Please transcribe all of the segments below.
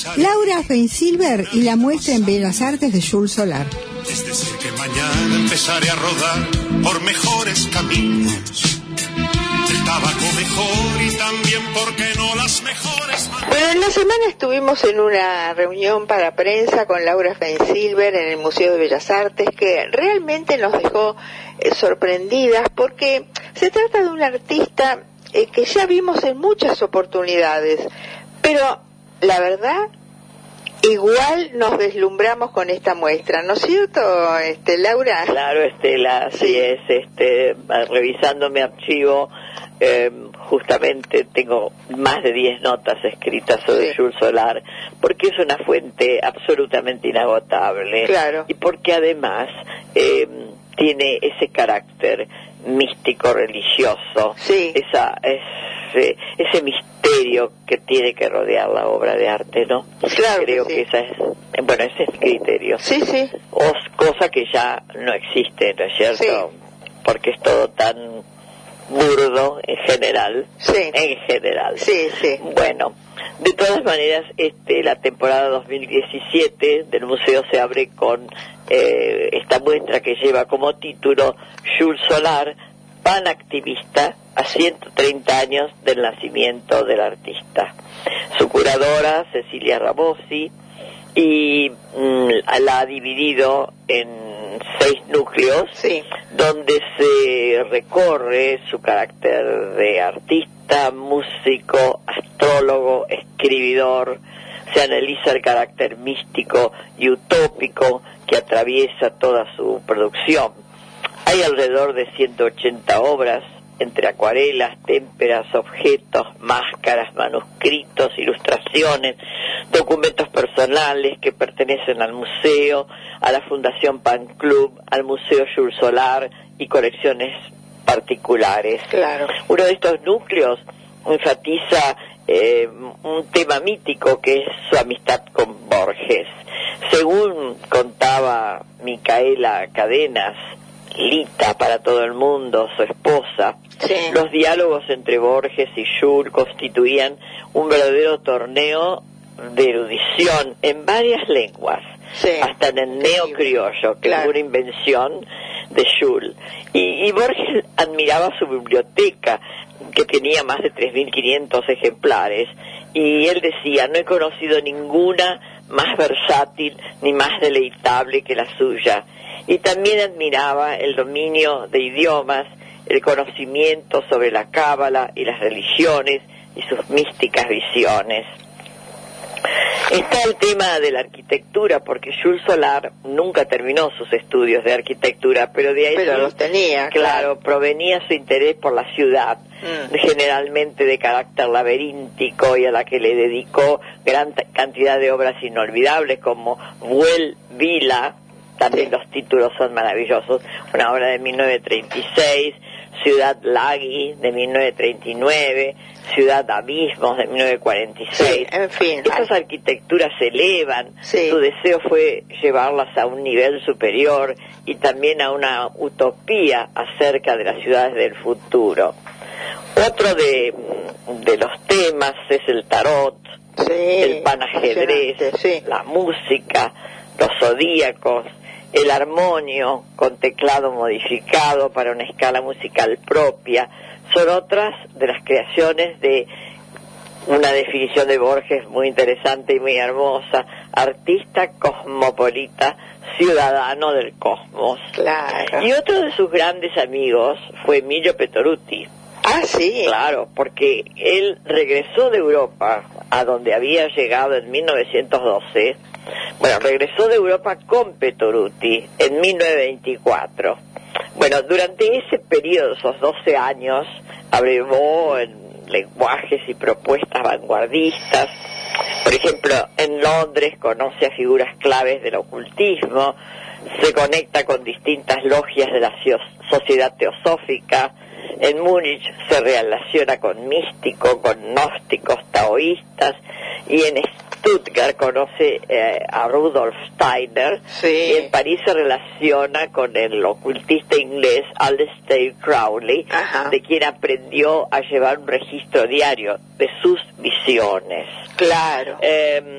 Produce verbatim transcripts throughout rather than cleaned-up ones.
Laura Feinsilver y la muestra en Bellas Artes de Jules Solar. Es decir, que mañana empezaré a rodar por mejores caminos. El tabaco mejor y también, ¿por qué no, las mejores manos? Bueno, en la semana estuvimos en una reunión para prensa con Laura Feinsilver en el Museo de Bellas Artes, que realmente nos dejó eh, sorprendidas, porque se trata de una artista eh, que ya vimos en muchas oportunidades, pero la verdad, igual nos deslumbramos con esta muestra, ¿no es cierto, este, Laura? Claro, Estela, así sí. es. Este, revisando mi archivo, eh, justamente tengo más de diez notas escritas sobre sí. Jules Solar, porque es una fuente absolutamente inagotable. Claro. Y porque además eh, tiene ese carácter místico, religioso, sí. esa, ese, ese misterio que tiene que rodear la obra de arte, ¿no? Claro. Creo que, que sí. esa es, bueno, ese es mi criterio. Sí, sí. O, cosa que ya no existe, ¿no es cierto? Sí. Porque es todo tan burdo en general. Sí. En general. Sí, sí. Bueno, de todas maneras, este, la temporada dos mil diecisiete del museo se abre con eh, esta muestra que lleva como título Jules Solar, panactivista a ciento treinta años del nacimiento del artista. Su curadora, Cecilia Rabosi, y mm, la ha dividido en seis núcleos, sí. donde se recorre su carácter de artista, músico, astrólogo, escribidor. Se analiza el carácter místico y utópico que atraviesa toda su producción. Hay alrededor de ciento ochenta obras, entre acuarelas, témperas, objetos, máscaras, manuscritos, ilustraciones, documentos personales que pertenecen al museo, a la Fundación Pan Club, al Museo Jules Solar y colecciones particulares. Claro. Uno de estos núcleos enfatiza eh, un tema mítico que es su amistad con Borges. Según contaba Micaela Cadenas, Lita para todo el mundo, su esposa, sí. los diálogos entre Borges y Jules constituían un verdadero torneo de erudición en varias lenguas, sí. hasta en el neocriollo, que claro. es una invención de Jules. Y, y Borges admiraba su biblioteca, que tenía más de tres mil quinientos ejemplares, y él decía, no he conocido ninguna más versátil ni más deleitable que la suya. Y también admiraba el dominio de idiomas, el conocimiento sobre la cábala y las religiones y sus místicas visiones. Está el tema de la arquitectura, porque Jules Solar nunca terminó sus estudios de arquitectura, pero de ahí pero los tenía, claro, claro, provenía su interés por la ciudad, mm. generalmente de carácter laberíntico, y a la que le dedicó gran cantidad de obras inolvidables como Vuel Vila. También sí. los títulos son maravillosos. Una obra de mil novecientos treinta y seis, Ciudad Lagui de mil novecientos treinta y nueve, Ciudad Abismos de mil novecientos cuarenta y seis. Sí, en fin. Estas ay. arquitecturas se elevan. Sí. Su deseo fue llevarlas a un nivel superior y también a una utopía acerca de las ciudades del futuro. Otro de, de los temas es el tarot, sí, el panajedrez, sí. la música, los zodíacos, el armonio con teclado modificado para una escala musical propia. Son otras de las creaciones de una definición de Borges muy interesante y muy hermosa: artista cosmopolita, ciudadano del cosmos. Claro. Y otro de sus grandes amigos fue Emilio Pettoruti. Ah, sí. Claro, porque él regresó de Europa, a donde había llegado en mil novecientos doce. Bueno, regresó de Europa con Pettoruti en mil novecientos veinticuatro. Bueno, durante ese periodo, esos doce años, abrevó en lenguajes y propuestas vanguardistas. Por ejemplo, en Londres conoce a figuras claves del ocultismo, se conecta con distintas logias de la sociedad teosófica. En Múnich se relaciona con místicos, con gnósticos, taoístas, y en Stuttgart conoce eh, a Rudolf Steiner, sí. y en París se relaciona con el ocultista inglés Aleister Crowley, Ajá. de quien aprendió a llevar un registro diario de sus visiones. Claro. Eh,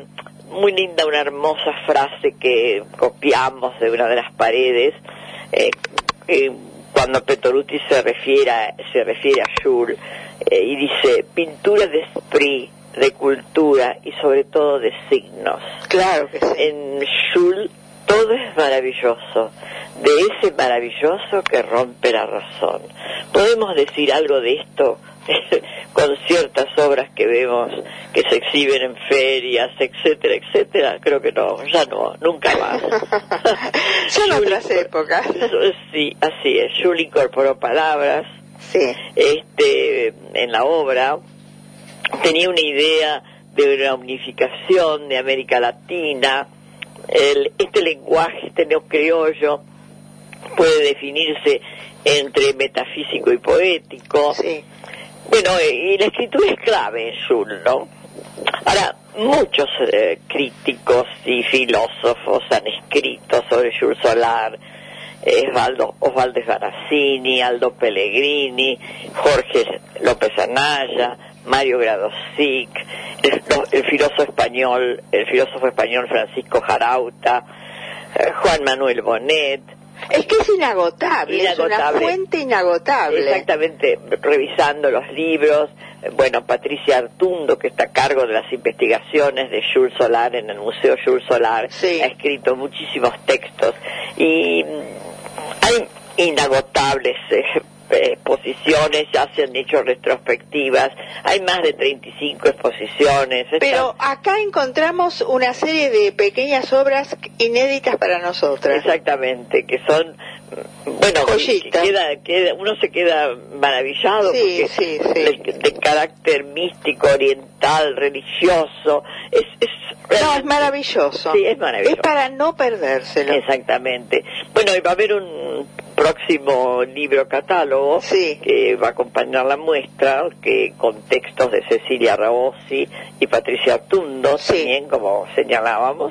muy linda, una hermosa frase que copiamos de una de las paredes, eh, eh, cuando Petoruti se refiere a, se refiere a Jules, eh, y dice, pintura de esprit, de cultura y sobre todo de signos. Claro que sí. En Jules todo es maravilloso, de ese maravilloso que rompe la razón. ¿Podemos decir algo de esto con ciertas obras que vemos que se exhiben en ferias, etcétera, etcétera? Creo que no, ya no, nunca más. Ya en otras épocas. Sí, así es. Jules incorporó palabras, sí, este, en la obra. Tenía una idea de una unificación de América Latina. El, este lenguaje, este neocriollo, puede definirse entre metafísico y poético. Sí. Bueno, y la escritura es clave en Jules, ¿no? Ahora, muchos eh, críticos y filósofos han escrito sobre Jules Solar, Osvaldo, Osvaldo Sbarazzini, Aldo Pellegrini, Jorge López Anaya, Mario Gradosic, el, el filósofo español, el filósofo español Francisco Jarauta, eh, Juan Manuel Bonet. Es que es inagotable, inagotable, es una fuente inagotable. Exactamente, revisando los libros. Bueno, Patricia Artundo, que está a cargo de las investigaciones de Jules Solar en el Museo Jules Solar, sí, ha escrito muchísimos textos y hay inagotables eh, exposiciones, ya se han hecho retrospectivas, hay más de treinta y cinco exposiciones. Pero Está... acá encontramos una serie de pequeñas obras inéditas para nosotras. Exactamente, que son, bueno, que queda, queda, uno se queda maravillado, sí, porque sí, sí. De, de carácter místico, oriental, religioso, es, es no, es maravilloso. Sí, es maravilloso. Es para no perdérselo. Exactamente. Bueno, y va a haber un próximo libro catálogo, sí, que va a acompañar la muestra, que con textos de Cecilia Raosi y Patricia Artundo, sí, también, como señalábamos.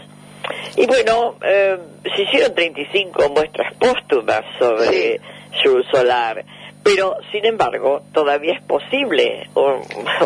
Y bueno, eh, se hicieron treinta y cinco muestras póstumas sobre sí. Jules Solar, pero sin embargo todavía es posible un,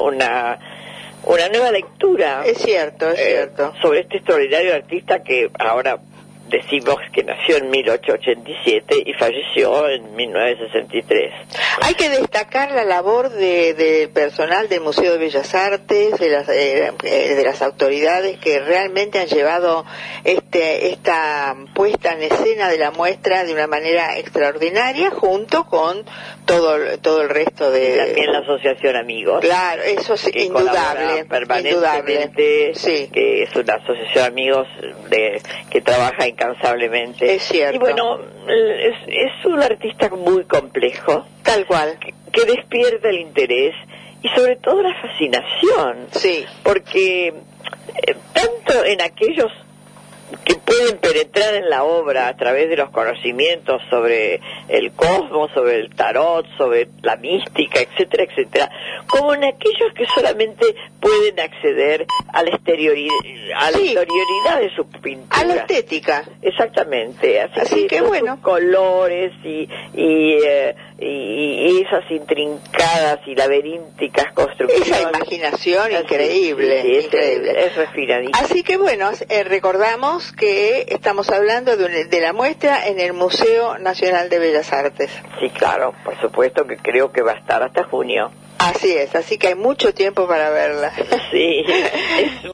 una una nueva lectura. Es cierto, es eh, cierto. Sobre este extraordinario artista que ahora decimos que nació en mil ochocientos ochenta y siete y falleció en mil novecientos sesenta y tres. Hay que destacar la labor de, de personal del Museo de Bellas Artes, de las, eh, de las autoridades que realmente han llevado este, esta puesta en escena de la muestra de una manera extraordinaria, junto con todo, todo el resto de... Y también la Asociación Amigos. Claro, eso es indudable. Permanentemente, sí, que es una asociación de amigos de, que trabaja en incansablemente. Es cierto. Y bueno, es, es un artista muy complejo. Tal cual. Que, que despierta el interés y sobre todo la fascinación. Sí. Porque eh, tanto en aquellos que pueden penetrar en la obra a través de los conocimientos sobre el cosmos, sobre el tarot, sobre la mística, etcétera, etcétera, como en aquellos que solamente pueden acceder a la exterioridad, a la sí, exterioridad de su pintura, a la estética. Exactamente. Así, Así que, que bueno, colores y y, eh, y y esas intrincadas y laberínticas construcciones. Esa imaginación así, increíble, sí, sí, increíble. Es, es refinadísimo. Así que bueno, eh, recordamos que estamos hablando de, de la muestra en el Museo Nacional de Bellas Artes. Sí, claro, por supuesto que creo que va a estar hasta junio. Así es, así que hay mucho tiempo para verla. Sí, es